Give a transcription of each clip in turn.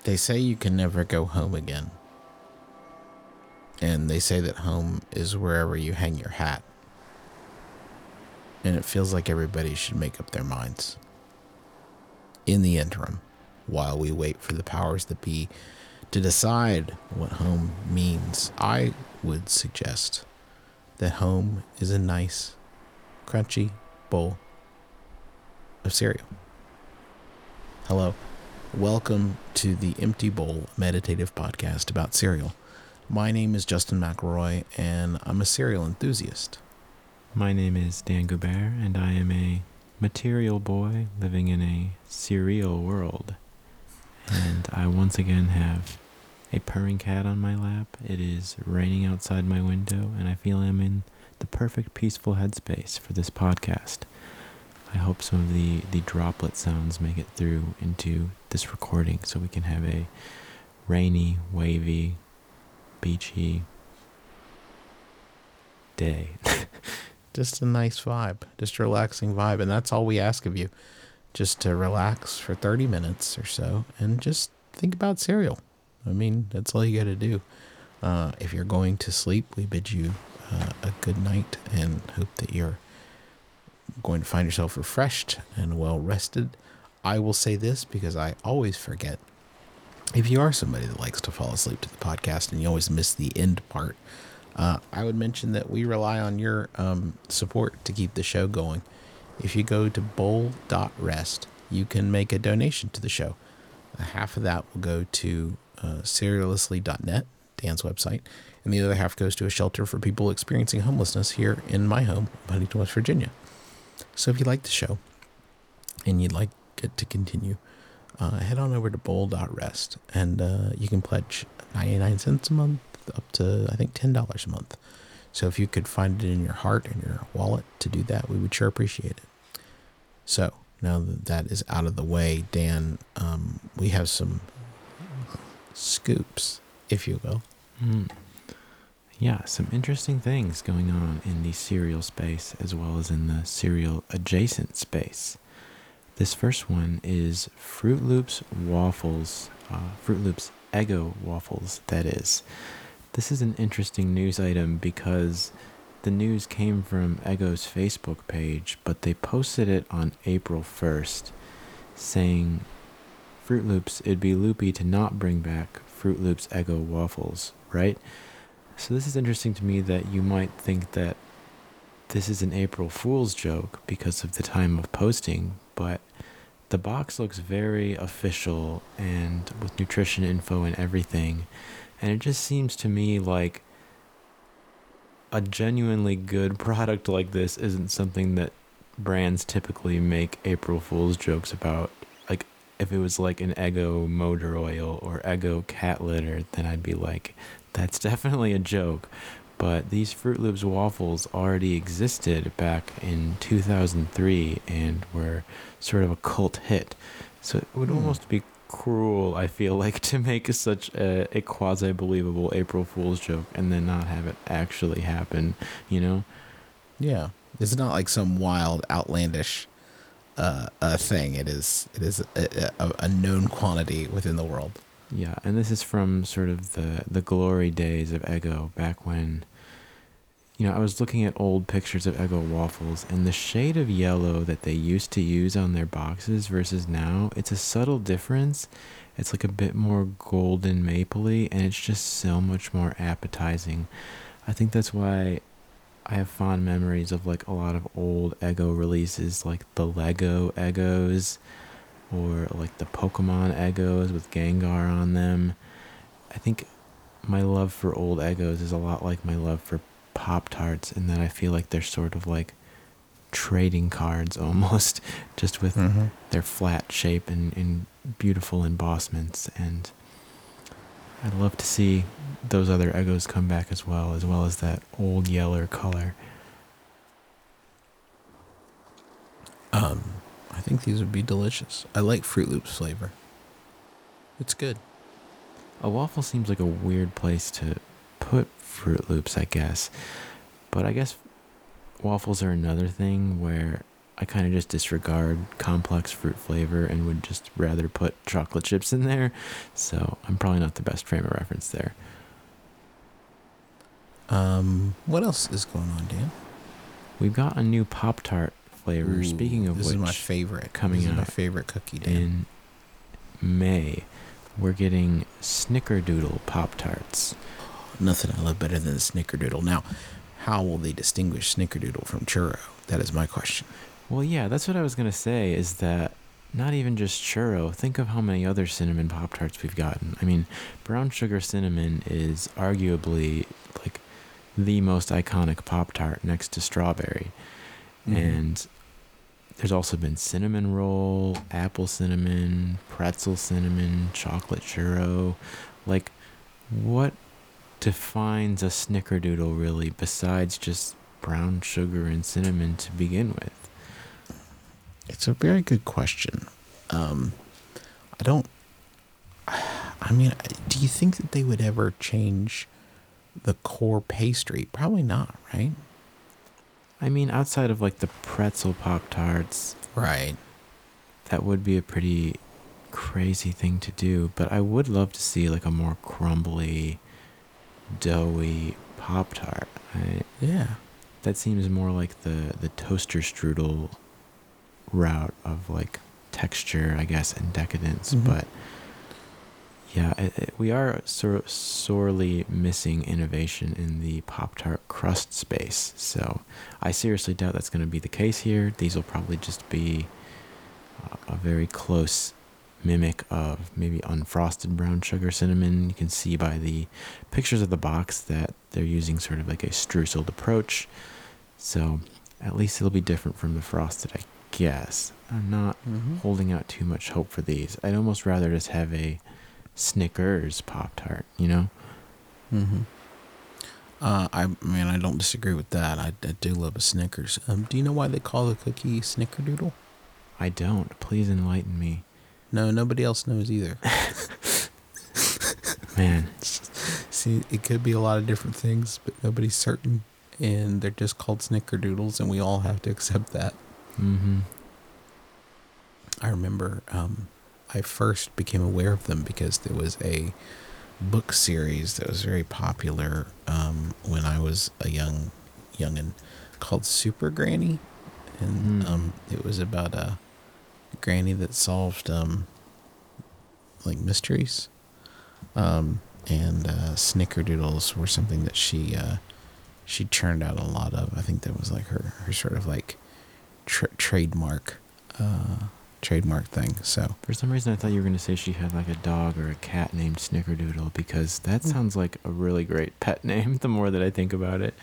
They say you can never go home again. And they say that home is wherever you hang your hat. And it feels like everybody should make up their minds. In the interim, while we wait for the powers that be to decide what home means, I would suggest that home is a nice, crunchy bowl of cereal. Hello. Welcome to the Empty Bowl meditative podcast about cereal. My name is Justin McElroy, and I'm a cereal enthusiast. My name is Dan Goubert, and I am a material boy living in a cereal world. And I once again have a purring cat on my lap. It is raining outside my window, and I feel I'm in the perfect peaceful headspace for this podcast. I hope some of the droplet sounds make it through into this recording so we can have a rainy, wavy, beachy day. Just a nice vibe, just a relaxing vibe, and that's all we ask of you. Just to relax for 30 minutes or so and just think about cereal. I mean, that's all you got to do. If you're going to sleep, we bid you a good night and hope that you're going to find yourself refreshed and well rested. I will say this because I always forget. If you are somebody that likes to fall asleep to the podcast and you always miss the end part, I would mention that we rely on your support to keep the show going. If you go to bowl.rest, you can make a donation to the show. Half of that will go to serialously.net, Dan's website, and the other half goes to a shelter for people experiencing homelessness here in my home, Huntington, West Virginia. So if you like the show and you'd like it to continue, head on over to bowl.rest and you can pledge 99 cents a month up to, I think, $10 a month. So if you could find it in your heart and your wallet to do that, we would sure appreciate it. So now that that is out of the way, Dan, we have some scoops, if you will. Yeah, some interesting things going on in the cereal space as well as in the cereal adjacent space. This first one is Froot Loops waffles, Froot Loops Eggo waffles, that is. This is an interesting news item because the news came from Eggo's Facebook page, but they posted it on April 1st saying, Froot Loops, it'd be loopy to not bring back Froot Loops Eggo waffles, right? So this is interesting to me that you might think that this is an April Fool's joke because of the time of posting, but the box looks very official and with nutrition info and everything, and it just seems to me like a genuinely good product like this isn't something that brands typically make April Fool's jokes about. Like, if it was like an Eggo motor oil or Eggo cat litter, then I'd be like, that's definitely a joke. But these Froot Loops waffles already existed back in 2003 and were sort of a cult hit. So it would almost be cruel, I feel like, to make such a quasi-believable April Fool's joke and then not have it actually happen, you know? Yeah. It's not like some wild, outlandish thing. It is a known quantity within the world. Yeah, and this is from sort of the glory days of Eggo, back when, you know, I was looking at old pictures of Eggo waffles, and the shade of yellow that they used to use on their boxes versus now, it's a subtle difference. It's like a bit more golden mapley, and it's just so much more appetizing. I think that's why I have fond memories of like a lot of old Eggo releases, like the Lego Eggos, or like the Pokemon Eggos with Gengar on them. I think my love for old Eggos is a lot like my love for Pop-Tarts, in that I feel like they're sort of like trading cards almost, just with their flat shape and beautiful embossments. And I'd love to see those other Eggos come back as well as that old yellow color. I think these would be delicious. I like Froot Loops flavor. It's good. A waffle seems like a weird place to put Froot Loops, I guess. But I guess waffles are another thing where I kind of just disregard complex fruit flavor and would just rather put chocolate chips in there. So I'm probably not the best frame of reference there. What else is going on, Dan? We've got a new Pop-Tart flavor. Ooh, Speaking of this which, is my favorite. coming this is my out favorite cookie, Dan. in May, we're getting Snickerdoodle Pop-Tarts. Nothing I love better than a Snickerdoodle. Now, how will they distinguish Snickerdoodle from churro? That is my question. Well, yeah, that's what I was going to say, is that not even just churro. Think of how many other cinnamon Pop-Tarts we've gotten. I mean, brown sugar cinnamon is arguably like the most iconic Pop-Tart next to strawberry. Mhm. And there's also been cinnamon roll, apple cinnamon, pretzel cinnamon, chocolate churro. Like, what defines a Snickerdoodle really besides just brown sugar and cinnamon to begin with? It's a very good question. I don't. I mean, do you think that they would ever change the core pastry? Probably not, right? I mean, outside of like the pretzel Pop-Tarts, Right. that would be a pretty crazy thing to do. But I would love to see like a more crumbly, doughy Pop-Tart. Yeah. That seems more like the toaster strudel route of like texture, I guess, and decadence. Mhm. But yeah, we are sorely missing innovation in the Pop-Tart crust space. So I seriously doubt that's going to be the case here. These will probably just be a very close mimic of maybe unfrosted brown sugar cinnamon. You can see by the pictures of the box that they're using sort of like a streusel approach. So at least it'll be different from the frosted, I guess. I'm not Mhm. holding out too much hope for these. I'd almost rather just have a Snickers Pop-Tart, you know? Mm-hmm. I mean, I don't disagree with that. I do love a Snickers. Do you know why they call the cookie Snickerdoodle? I don't. Please enlighten me. No, nobody else knows either. Man, See, it could be a lot of different things, but nobody's certain. And they're just called Snickerdoodles, and we all have to accept that. mm-hmm. I remember I first became aware of them because there was a book series that was very popular when I was a youngin' called Super Granny, and it was about a granny that solved like mysteries, and Snickerdoodles were something that she churned out a lot of. I think that was like her sort of like trademark thing. So For some reason, I thought you were going to say she had like a dog or a cat named Snickerdoodle, because that sounds like a really great pet name the more that I think about it.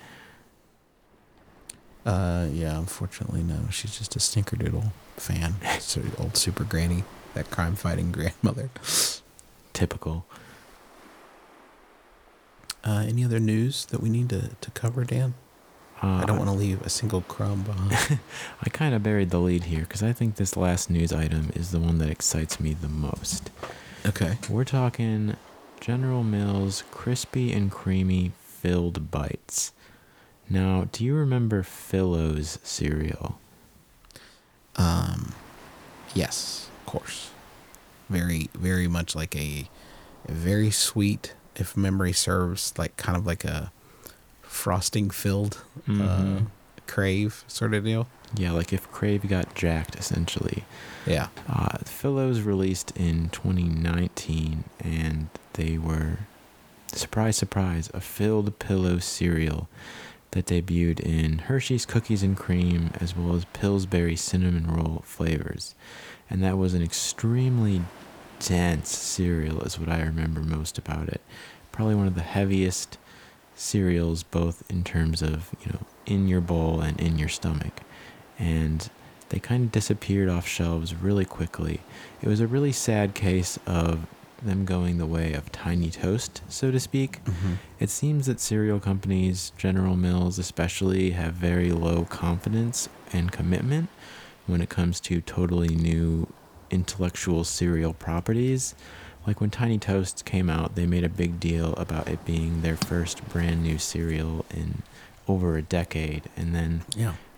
yeah, unfortunately, no. She's just a Snickerdoodle fan. So old Super Granny, that crime-fighting grandmother. Typical. Any other news that we need to cover, Dan? I don't want to leave a single crumb behind. I kind of buried the lead here because I think this last news item is the one that excites me the most. Okay. We're talking General Mills crispy and creamy filled bites. Now, do you remember Fillo's cereal? Yes, of course. Very, very much like a very sweet, if memory serves, like kind of like a frosting filled Crave sort of deal. Yeah, like if Crave got jacked, essentially. Yeah. Fillo's released in 2019, and they were, surprise, surprise, a filled pillow cereal that debuted in Hershey's Cookies and Cream as well as Pillsbury Cinnamon Roll flavors. And that was an extremely dense cereal is what I remember most about it. Probably one of the heaviest cereals, both in terms of, in your bowl and in your stomach. And they kind of disappeared off shelves really quickly. It was a really sad case of them going the way of tiny toast, so to speak. Mm-hmm. It seems that cereal companies, General Mills especially, have very low confidence and commitment when it comes to totally new intellectual cereal properties. Like when Tiny Toast came out, they made a big deal about it being their first brand new cereal in over a decade. And then Yeah.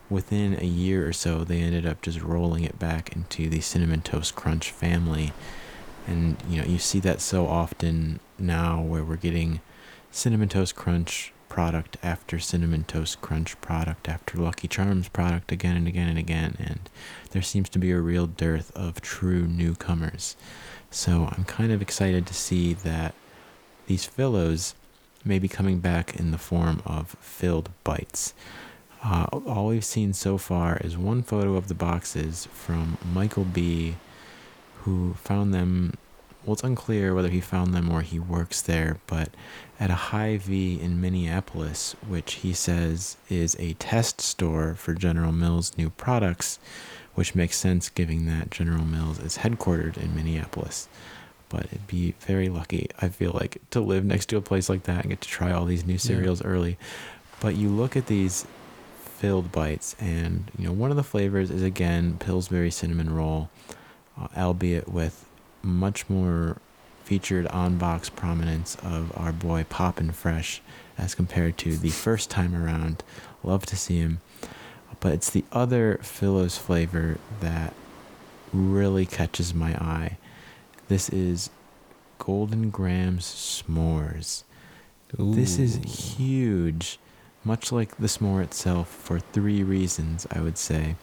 within a year or so, they ended up just rolling it back into the Cinnamon Toast Crunch family. And, you see that so often now where we're getting Cinnamon Toast Crunch product after Cinnamon Toast Crunch product after Lucky Charms product again and again and again. And there seems to be a real dearth of true newcomers. So I'm kind of excited to see that these Phillos may be coming back in the form of filled bites. All we've seen so far is one photo of the boxes from Michael B., who found them. Well, it's unclear whether he found them or he works there, but at a Hy-Vee in Minneapolis, which he says is a test store for General Mills' new products, which makes sense given that General Mills is headquartered in Minneapolis. But it'd be very lucky, I feel like, to live next to a place like that and get to try all these new cereals early. But you look at these filled bites, and one of the flavors is, again, Pillsbury Cinnamon Roll, albeit with much more featured on-box prominence of our boy Poppin' Fresh as compared to the first time around. Love to see him. But it's the other Phillos flavor that really catches my eye. This is Golden Grahams S'mores. Ooh. This is huge, much like the s'more itself, for 3 reasons, I would say.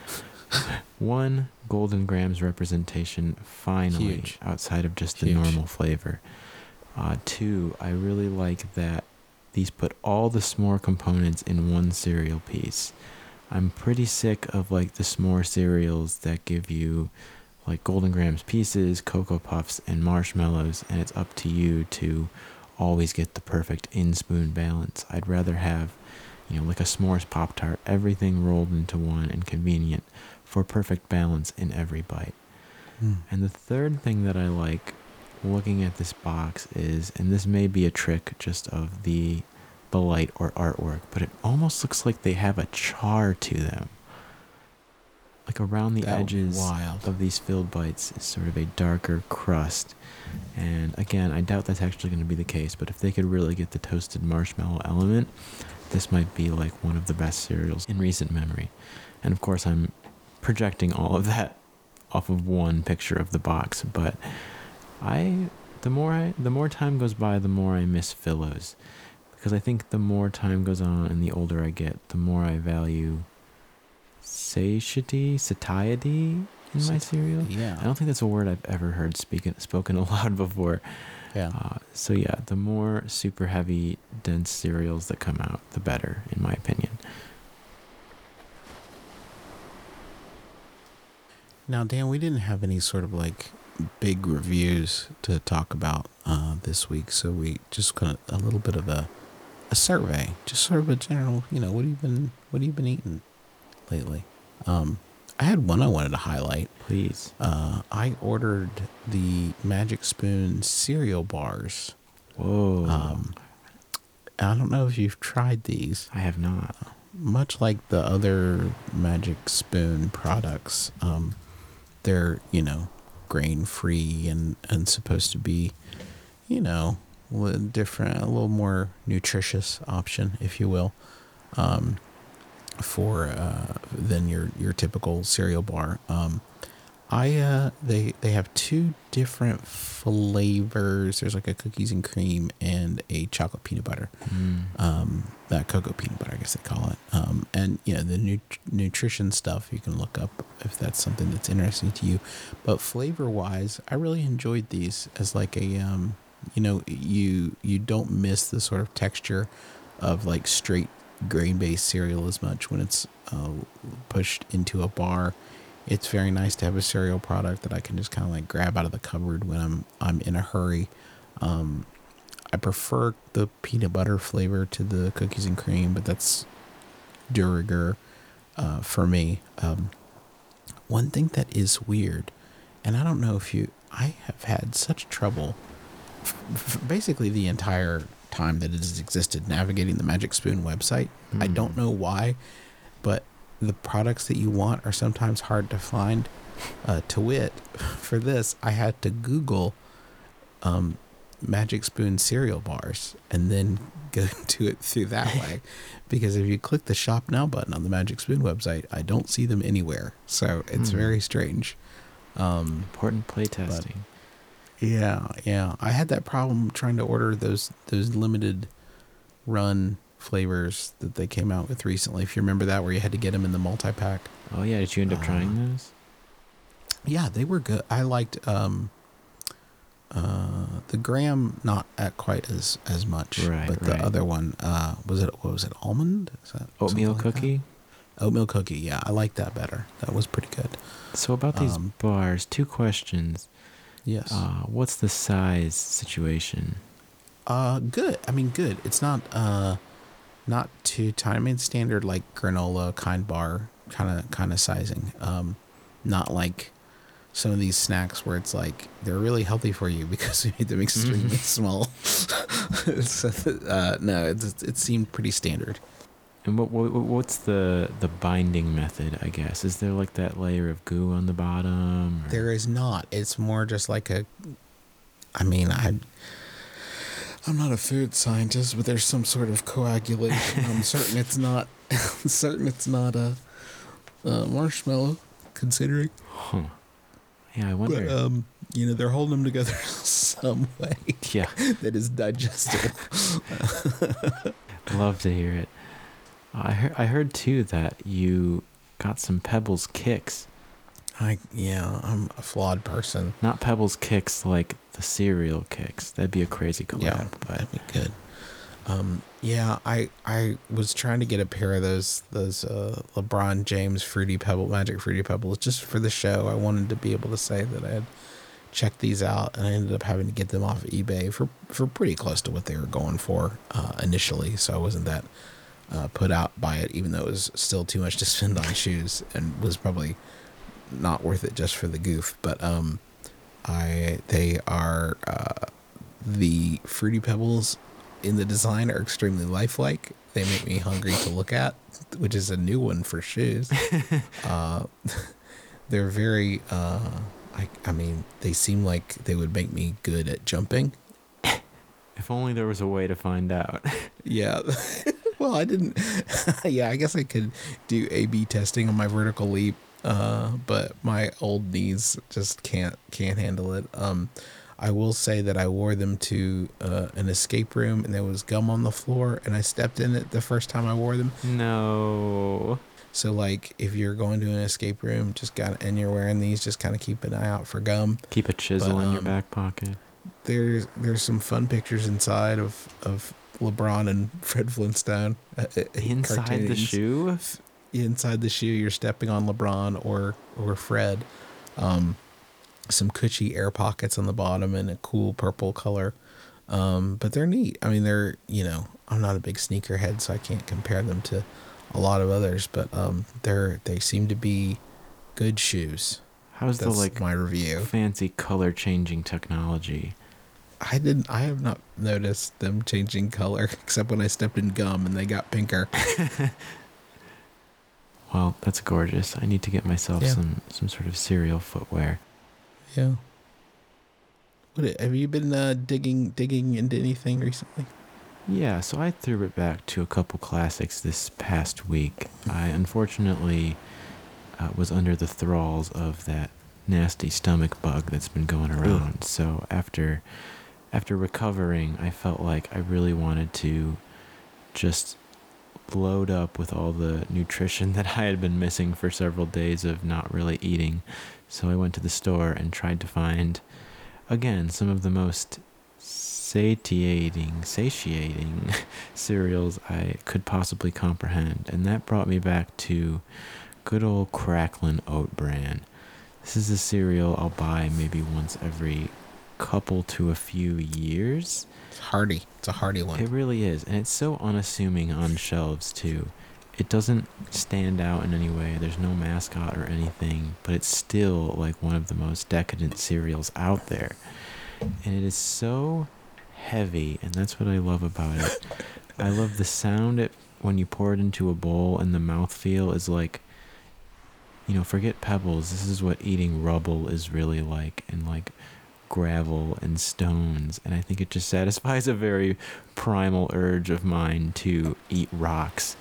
1, Golden Grahams representation, finally, Huge. outside of just the Huge. normal flavor. 2, I really like that these put all the s'more components in one cereal piece. I'm pretty sick of the s'more cereals that give you Golden Grahams Pieces, Cocoa Puffs, and marshmallows, and it's up to you to always get the perfect in-spoon balance. I'd rather have, a s'mores Pop-Tart, everything rolled into one and convenient for perfect balance in every bite. And the third thing that I like looking at this box is, and this may be a trick just of the light or artwork, but it almost looks like they have a char to them. Around the edges of these filled bites is sort of a darker crust. And again, I doubt that's actually going to be the case, but if they could really get the toasted marshmallow element, this might be one of the best cereals in recent memory. And of course, I'm projecting all of that off of one picture of the box, but the more time goes by, the more I miss Phillos, because I think the more time goes on and the older I get, the more I value satiety in my cereal. Yeah. I don't think that's a word I've ever heard spoken aloud before. Yeah. So yeah, the more super heavy, dense cereals that come out, the better, in my opinion. Now, Dan, we didn't have any sort of big reviews to talk about this week, so we just kind of a little bit of a survey, just sort of a general, what have you been eating lately? I had one I wanted to highlight. Please. I ordered the Magic Spoon cereal bars. Whoa. I don't know if you've tried these. I have not. Much like the other Magic Spoon products, they're, grain-free and supposed to be, different, a little more nutritious option, if you will, than your typical cereal bar. They have 2 different flavors. There's a cookies and cream and a chocolate peanut butter. That cocoa peanut butter, I guess they call it. And the nutrition stuff you can look up if that's something that's interesting to you. But flavor wise, I really enjoyed these as you don't miss the sort of texture of straight grain-based cereal as much when it's pushed into a bar. It's very nice to have a cereal product that I can just kind of grab out of the cupboard when I'm in a hurry. I prefer the peanut butter flavor to the cookies and cream, but that's de rigueur for me. One thing that is weird, and I don't know if I have had such trouble basically the entire time that it has existed navigating the Magic Spoon website. I don't know why, but the products that you want are sometimes hard to find. To wit, for this, I had to Google Magic Spoon cereal bars and then go to it through that way, because if you click the Shop Now button on the Magic Spoon website, I don't see them anywhere. So it's very strange. Important play But testing. yeah, I had that problem trying to order those limited run flavors that they came out with recently. If you remember that, where you had to get them in the multi-pack. Oh yeah, did you end up trying those? Yeah, they were good. I liked the graham, not at quite as much, Right, but the right. other one, what was it, almond? Is that Oatmeal something like that? cookie. Oatmeal cookie, yeah, I like that better. That was pretty good. So about these bars, 2 questions. Yes. What's the size situation? Good. I mean, good. It's not too tiny. I mean, standard like granola kind bar kind of sizing. Not like some of these snacks where it's like they're really healthy for you because we made them extremely small. So, no, it seemed pretty standard. And what's the binding method, I guess? Is there like that layer of goo on the bottom? Or? There is not. It's more just like I mean, I'm not a food scientist, but there's some sort of coagulation. I'm certain it's not. A marshmallow, considering. Huh. Yeah, I wonder. But, they're holding them together some way. Yeah. That is digestible. Love to hear it. I heard too that you got some Pebbles kicks. I'm a flawed person. Not Pebbles kicks like the cereal kicks. That'd be a crazy collab. Yeah, but that'd be good. I was trying to get a pair of those LeBron James Magic Fruity Pebbles just for the show. I wanted to be able to say that I had checked these out, and I ended up having to get them off eBay for pretty close to what they were going for initially. So I wasn't that put out by it, even though it was still too much to spend on shoes and was probably not worth it just for the goof. But they are the Fruity Pebbles in the design are extremely lifelike. They make me hungry to look at, which is a new one for shoes. They're very I mean, they seem like they would make me good at jumping. If only there was a way to find out. Yeah. Well, I didn't. Yeah, I guess I could do A/B testing on my vertical leap, but my old knees just can't handle it. I will say that I wore them to an escape room, and there was gum on the floor, and I stepped in it the first time I wore them. No. So, like, if you're going to an escape room, and you're wearing these, just kind of keep an eye out for gum. Keep a chisel in your back pocket. There's some fun pictures inside of LeBron and Fred Flintstone. Inside cartoons. the shoe? Inside the shoe, you're stepping on LeBron or Fred. Some Cushy air pockets on the bottom and a cool purple color. But they're neat. I mean, I'm not a big sneakerhead, so I can't compare them to a lot of others, but they seem to be good shoes. How's That's my review. Fancy color changing technology? I have not noticed them changing color except when I stepped in gum and they got pinker. Well, that's gorgeous. I need to get myself some sort of cereal footwear. Yeah. Have you been digging into anything recently? Yeah, so I threw it back to a couple classics this past week. I unfortunately was under the thralls of that nasty stomach bug that's been going around. Ugh. So after recovering, I felt like I really wanted to just load up with all the nutrition that I had been missing for several days of not really eating. So I went to the store and tried to find, again, some of the most satiating cereals I could possibly comprehend. And that brought me back to good old Cracklin Oat Bran. This is a cereal I'll buy maybe once every couple to a few years. It's hearty. It's a hearty one. It really is. And it's so unassuming on shelves too. It doesn't stand out in any way. There's no mascot or anything, but it's still like one of the most decadent cereals out there. And it is so heavy, and that's what I love about it. I love the sound when you pour it into a bowl, and the mouthfeel is like, forget Pebbles. This is what eating rubble is really like, and like gravel and stones, and I think it just satisfies a very primal urge of mine to eat rocks.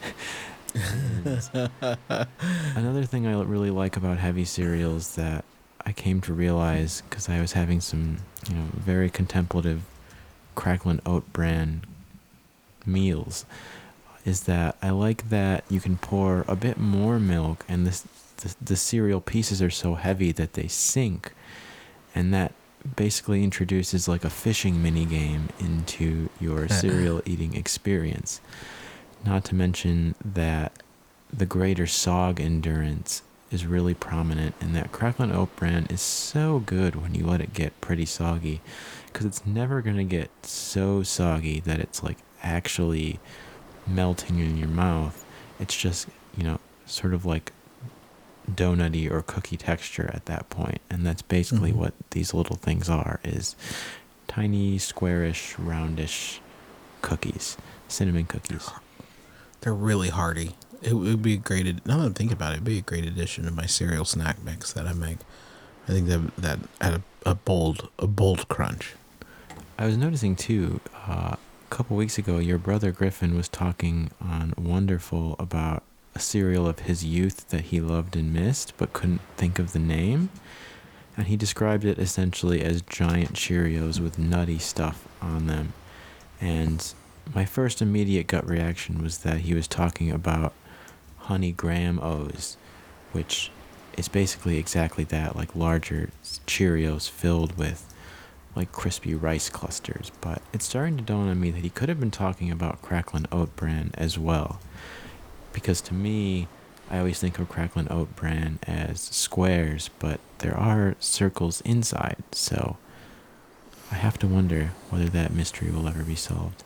And another thing I really like about heavy cereals that I came to realize because I was having some, very contemplative Cracklin' Oat Bran meals is that I like that you can pour a bit more milk and the cereal pieces are so heavy that they sink, and that basically introduces like a fishing mini game into your cereal eating experience. Not to mention that the greater sog endurance is really prominent, and that Cracklin' Oat Bran is so good when you let it get pretty soggy, because it's never going to get so soggy that it's like actually melting in your mouth. It's just, sort of like donutty or cookie texture at that point, and that's basically what these little things are, is tiny, squarish, roundish cookies, cinnamon cookies. They're really hearty. It would be a great, now that I'm thinking about it, it'd be a great addition to my cereal snack mix that I make. I think that add a bold crunch. I was noticing too, a couple weeks ago, your brother Griffin was talking on Wonderful about a cereal of his youth that he loved and missed, but couldn't think of the name. And he described it essentially as giant Cheerios with nutty stuff on them. And my first immediate gut reaction was that he was talking about Honey Graham O's, which is basically exactly that, like larger Cheerios filled with like crispy rice clusters. But it's starting to dawn on me that he could have been talking about Cracklin' Oat Bran as well, because to me, I always think of Cracklin' Oat Bran as squares, but there are circles inside, so I have to wonder whether that mystery will ever be solved.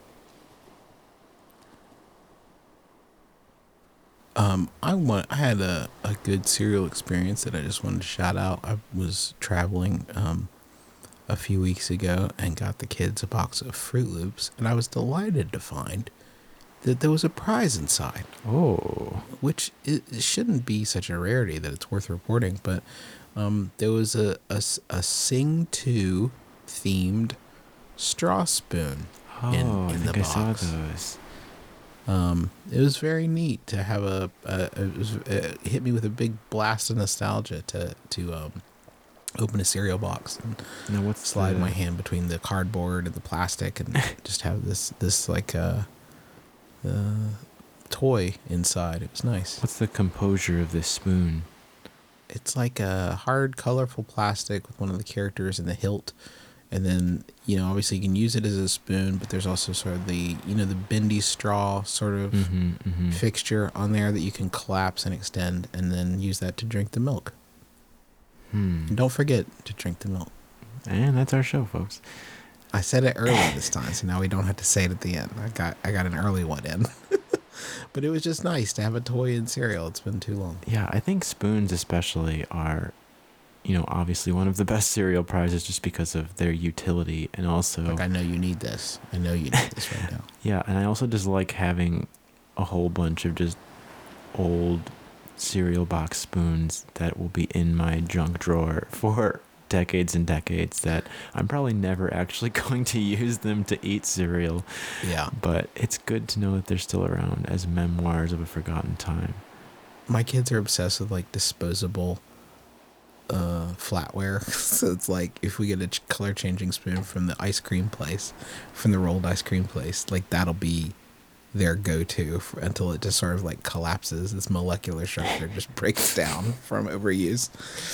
I had a good cereal experience that I just wanted to shout out. I was traveling a few weeks ago and got the kids a box of Fruit Loops, and I was delighted to find that there was a prize inside. Oh. Which it shouldn't be such a rarity that it's worth reporting, but there was a Sing 2 themed straw spoon in the box. I saw those. It was very neat to have it hit me with a big blast of nostalgia to open a cereal box and now slide my hand between the cardboard and the plastic and just have this like toy inside. It was nice. What's the composure of this spoon? It's like a hard, colorful plastic with one of the characters in the hilt. And then, obviously you can use it as a spoon, but there's also sort of the bendy straw sort of fixture on there that you can collapse and extend and then use that to drink the milk. And don't forget to drink the milk. And that's our show, folks. I said it early this time, so now we don't have to say it at the end. I got an early one in. But it was just nice to have a toy in cereal. It's been too long. Yeah, I think spoons especially are, obviously one of the best cereal prizes just because of their utility, and also... Like, I know you need this. I know you need this right now. Yeah, and I also just like having a whole bunch of just old cereal box spoons that will be in my junk drawer for decades and decades that I'm probably never actually going to use them to eat cereal. Yeah. But it's good to know that they're still around as memoirs of a forgotten time. My kids are obsessed with like disposable flatware. So it's like if we get a color changing spoon from the ice cream place, from the rolled ice cream place, like that'll be their go-to until it just sort of like collapses. Its molecular structure just breaks down from overuse.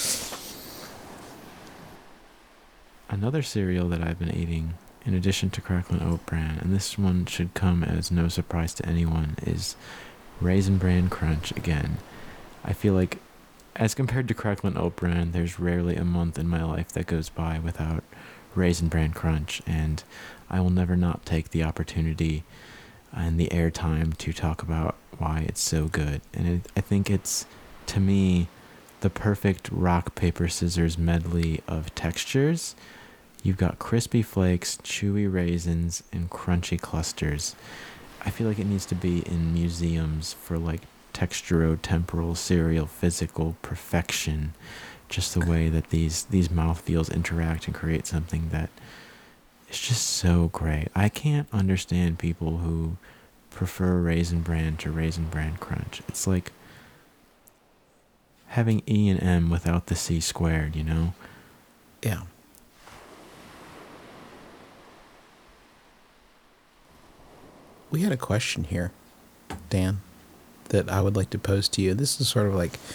Another cereal that I've been eating, in addition to Cracklin' Oat Bran, and this one should come as no surprise to anyone, is Raisin Bran Crunch again. I feel like, as compared to Cracklin' Oat Bran, there's rarely a month in my life that goes by without Raisin Bran Crunch, and I will never not take the opportunity and the airtime to talk about why it's so good. And I think it's, to me, the perfect rock, paper, scissors medley of textures. You've got crispy flakes, chewy raisins, and crunchy clusters. I feel like it needs to be in museums for like texturotemporal cereal physical perfection. just the way that these mouthfeels interact and create something that is just so great. I can't understand people who prefer Raisin Bran to Raisin Bran Crunch. It's like having E and M without the C squared, you know? Yeah. We had a question here, Dan, that I would like to pose to you. This is sort of like,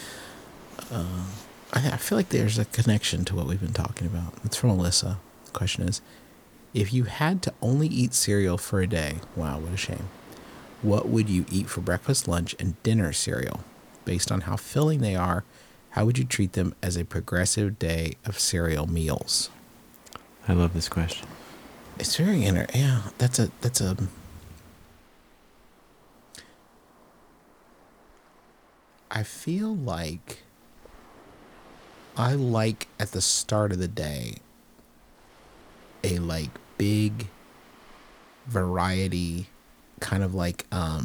I feel like there's a connection to what we've been talking about. It's from Alyssa. The question is, if you had to only eat cereal for a day, wow, what a shame. What would you eat for breakfast, lunch, and dinner cereal? Based on how filling they are, how would you treat them as a progressive day of cereal meals? I love this question. It's very yeah, that's a I feel like I like at the start of the day a like big variety, kind of like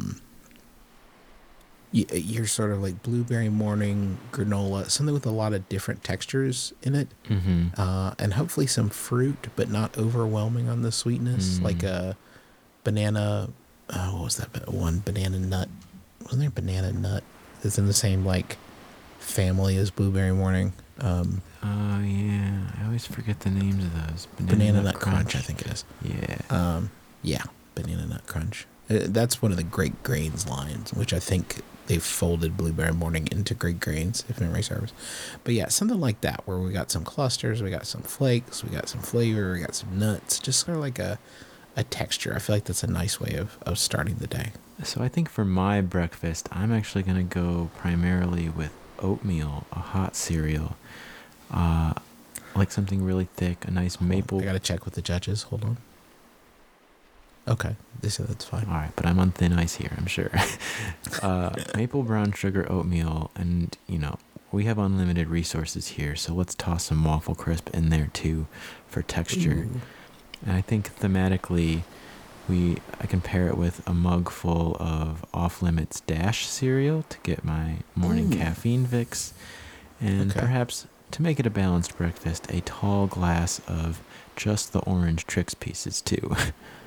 you're sort of like blueberry morning granola, something with a lot of different textures in it, and hopefully some fruit, but not overwhelming on the sweetness, like a banana. What was that one? Banana nut. Wasn't there a banana nut that's in the same like family as blueberry morning? Oh yeah, I always forget the names of those. Banana nut crunch, I think it is. Yeah. Yeah, banana nut crunch. That's one of the Great Grains lines, which I think they've folded blueberry morning into Great Grains, if memory serves. But yeah, something like that, where we got some clusters, we got some flakes, we got some flavor, we got some nuts, just sort of like a texture. I feel like that's a nice way of starting the day. So I think for my breakfast, I'm actually going to go primarily with oatmeal, a hot cereal. Like something really thick, a nice maple. I got to check with the judges. Hold on. Okay, they said that's fine. All right, but I'm on thin ice here, I'm sure. Maple brown sugar oatmeal, and we have unlimited resources here, so let's toss some waffle crisp in there too for texture. Ooh. And I think thematically, I can pair it with a mug full of Off Limits Dash cereal to get my morning caffeine fix, and perhaps to make it a balanced breakfast, a tall glass of just the orange Trix pieces too.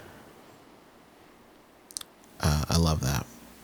I love that.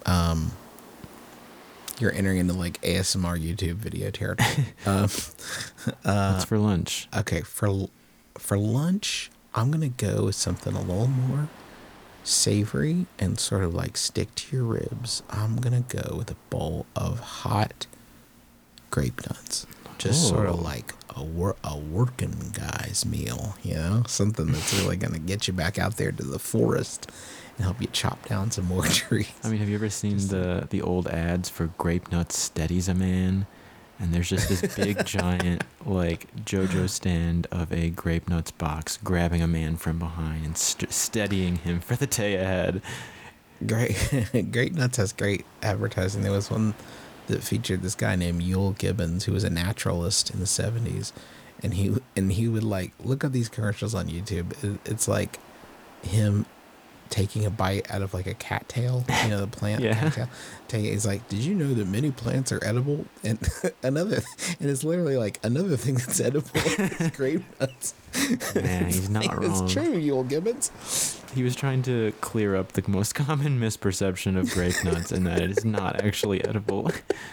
You're entering into like ASMR YouTube video territory. What's for lunch? Okay, for lunch, I'm gonna go with something a little more savory and sort of like stick to your ribs. I'm gonna go with a bowl of hot grape nuts. Just sort of like a working guy's meal, something that's really gonna get you back out there to the forest and help you chop down some more trees. I mean, have you ever seen the old ads for Grape Nuts Steadies a Man? And there's just this big giant like JoJo stand of a Grape Nuts box grabbing a man from behind and steadying him for the day ahead. Grape Nuts has great advertising. There was one that featured this guy named Yul Gibbons, who was a naturalist in the 70s, and he would like look up these commercials on YouTube. It's like him taking a bite out of like a cattail, the plant. Yeah. Cattail. He's like, did you know that many plants are edible? And and it's literally like another thing that's edible is grape nuts. Man, he's not wrong. It's true, Yul Gibbons. He was trying to clear up the most common misperception of grape nuts, and that it is not actually edible.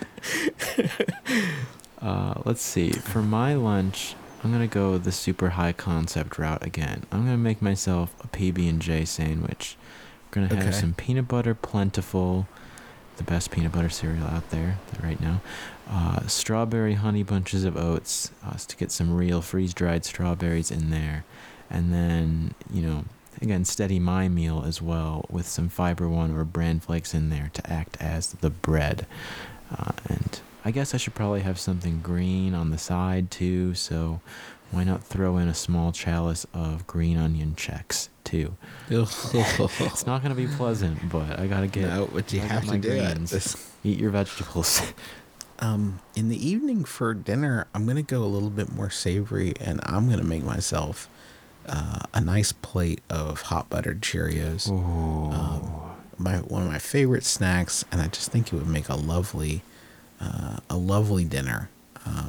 Let's see. For my lunch, I'm going to go the super high concept route again. I'm going to make myself a PB&J sandwich. I'm going to have some peanut butter plentiful, the best peanut butter cereal out there right now. Strawberry honey bunches of oats to get some real freeze-dried strawberries in there. And then, again, steady my meal as well with some Fiber One or Bran Flakes in there to act as the bread. And I guess I should probably have something green on the side too, so why not throw in a small chalice of green onion checks too? It's not going to be pleasant, but I got to get what you have to do greens. Eat your vegetables. In the evening for dinner, I'm going to go a little bit more savory, and I'm going to make myself a nice plate of hot buttered Cheerios. One of my favorite snacks, and I just think it would make a lovely dinner.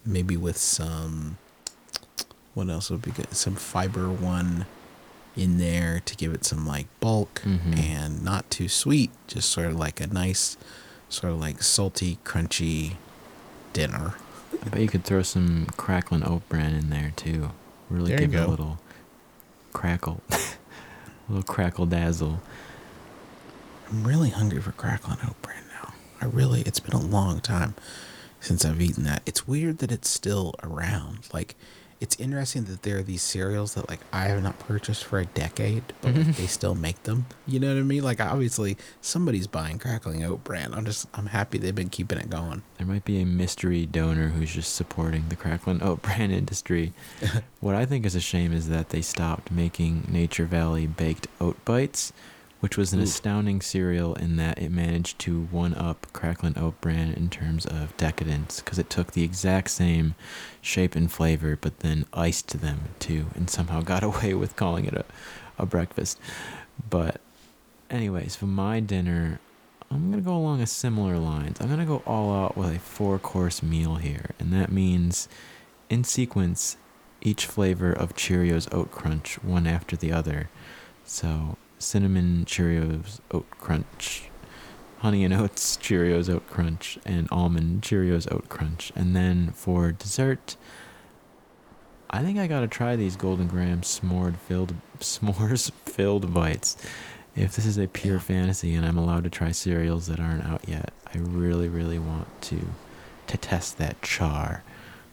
maybe with some, what else would be good? Some Fiber One in there to give it some like bulk and not too sweet. Just sort of like a nice, sort of like salty, crunchy dinner. I bet you could throw some crackling oat bran in there too. Really There give you it a go. little crackle, a little crackle dazzle. I'm really hungry for crackling oat bran now. It's been a long time since I've eaten that. It's weird that it's still around. Like, it's interesting that there are these cereals that like I have not purchased for a decade, but like, they still make them. You know what I mean? Like, obviously somebody's buying crackling oat bran. I'm happy they've been keeping it going. There might be a mystery donor who's just supporting the crackling oat bran industry. What I think is a shame is that they stopped making Nature Valley baked oat bites, which was an astounding cereal in that it managed to one-up Cracklin' Oat Bran in terms of decadence, because it took the exact same shape and flavor, but then iced them too, and somehow got away with calling it a breakfast. But anyways, for my dinner, I'm going to go along a similar lines. I'm going to go all out with a 4-course meal here, and that means, in sequence, each flavor of Cheerios Oat Crunch, one after the other. So Cinnamon Cheerios Oat Crunch, Honey and Oats Cheerios Oat Crunch, and Almond Cheerios Oat Crunch. And then for dessert, I think I gotta try these Golden Graham s'mores filled bites. If this is a pure fantasy and I'm allowed to try cereals that aren't out yet, I really, really want to test that char.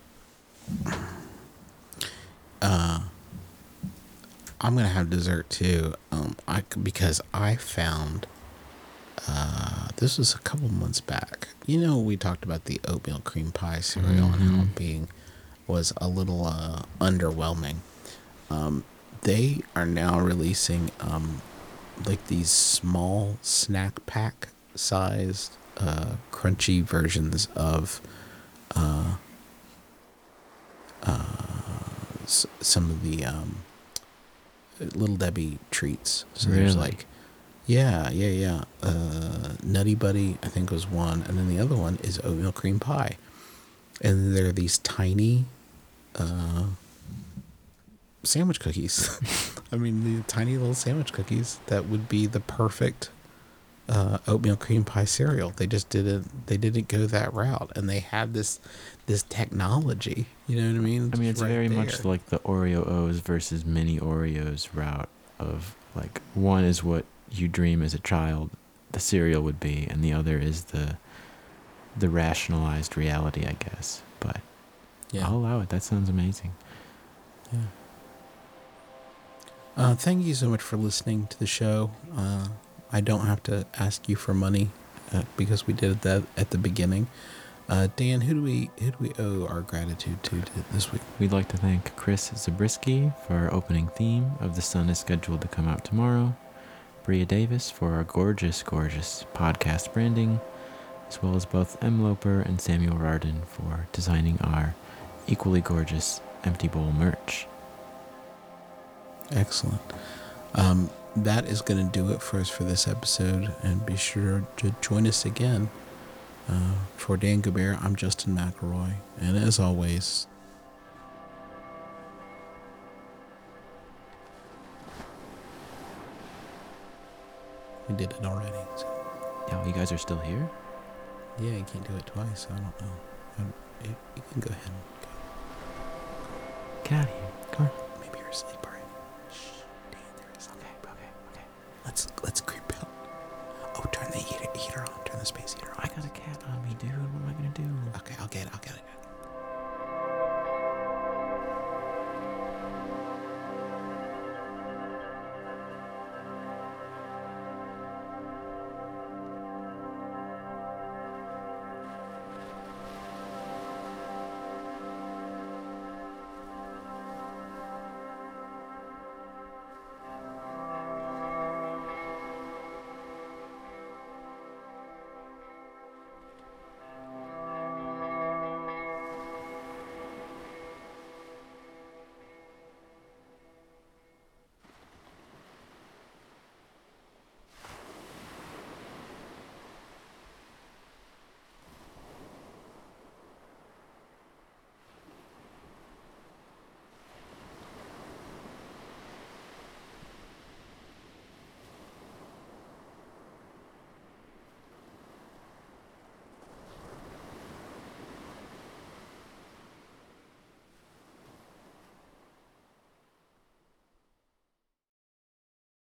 I'm gonna have dessert too. Because I found this was a couple months back. You know, we talked about the oatmeal cream pie cereal and how it was a little underwhelming. They are now releasing like these small snack pack sized crunchy versions of some of the Little Debbie treats. So there's Really? like, yeah. Nutty Buddy, I think, was one, and then the other one is oatmeal cream pie, and there are these tiny sandwich cookies. I mean, the tiny little sandwich cookies that would be the perfect oatmeal cream pie cereal. They just didn't go that route, and they had this technology. You know what I mean? I mean, it's right very there. much like the Oreo O's versus mini Oreos route of, like, one is what you dream as a child the cereal would be, and the other is the rationalized reality, I guess. But Yeah. I'll allow it. That sounds amazing. Yeah. Thank you so much for listening to the show. I don't have to ask you for money because we did that at the beginning. Dan, who do we owe our gratitude to this week? We'd like to thank Chris Zabriskie for our opening theme of The Sun is scheduled to come out tomorrow, Bria Davis for our gorgeous, gorgeous podcast branding, as well as both M. Loper and Samuel Rardin for designing our equally gorgeous Empty Bowl merch. Excellent. That is going to do it for us for this episode, and be sure to join us again. For Dan Goubert, I'm Justin McElroy, and as always, we did it already. So. Yeah, you guys are still here? Yeah, you can't do it twice. I don't know. You can go ahead and go. Get out of here. Come on. Maybe you're asleep.